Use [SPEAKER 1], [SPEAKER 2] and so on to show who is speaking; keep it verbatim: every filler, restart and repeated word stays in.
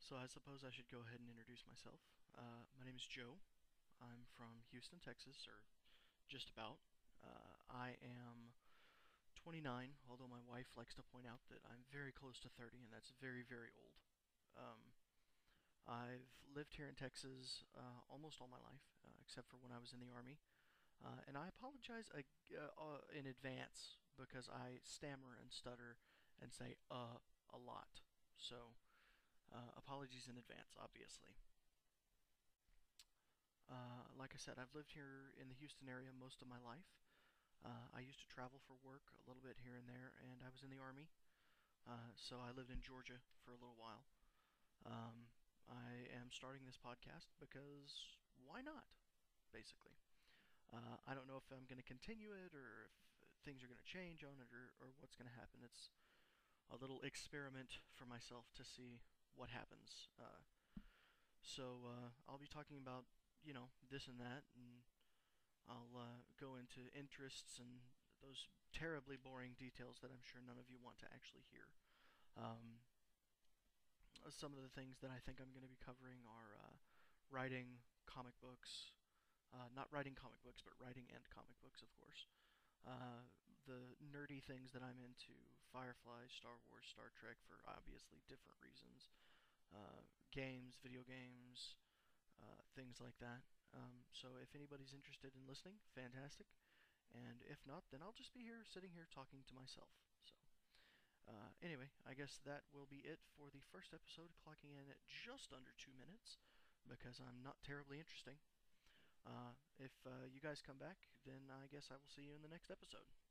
[SPEAKER 1] So I suppose I should go ahead and introduce myself. Uh, my name is Joe. I'm from Houston, Texas, or just about. Uh, I am twenty-nine, although my wife likes to point out that I'm very close to thirty, and that's very, very old. Um, I've lived here in Texas uh, almost all my life, uh, except for when I was in the Army. Uh, and I apologize uh, uh, in advance because I stammer and stutter and say uh a lot. So, uh, apologies in advance, obviously. Uh, like I said, I've lived here in the Houston area most of my life. Uh, I used to travel for work a little bit here and there, and I was in the Army. Uh, so I lived in Georgia for a little while. Um, I am starting this podcast because why not, basically. Uh, I don't know if I'm going to continue it or if things are going to change on it or, or what's going to happen. It's a little experiment for myself to see what happens. Uh, so uh, I'll be talking about, you know, this and that, and I'll uh, go into interests and those terribly boring details that I'm sure none of you want to actually hear. Um, some of the things that I think I'm going to be covering are uh, writing comic books, uh, not writing comic books, but writing and comic books, of course. Uh, the nerdy things that I'm into, Firefly, Star Wars, Star Trek, for obviously different reasons. Uh, games, video games, uh, things like that. Um, so if anybody's interested in listening, fantastic. And if not, then I'll just be here, sitting here, talking to myself. So, uh, anyway, I guess that will be it for the first episode, clocking in at just under two minutes because I'm not terribly interesting. Uh, if uh, you guys come back, then I guess I will see you in the next episode.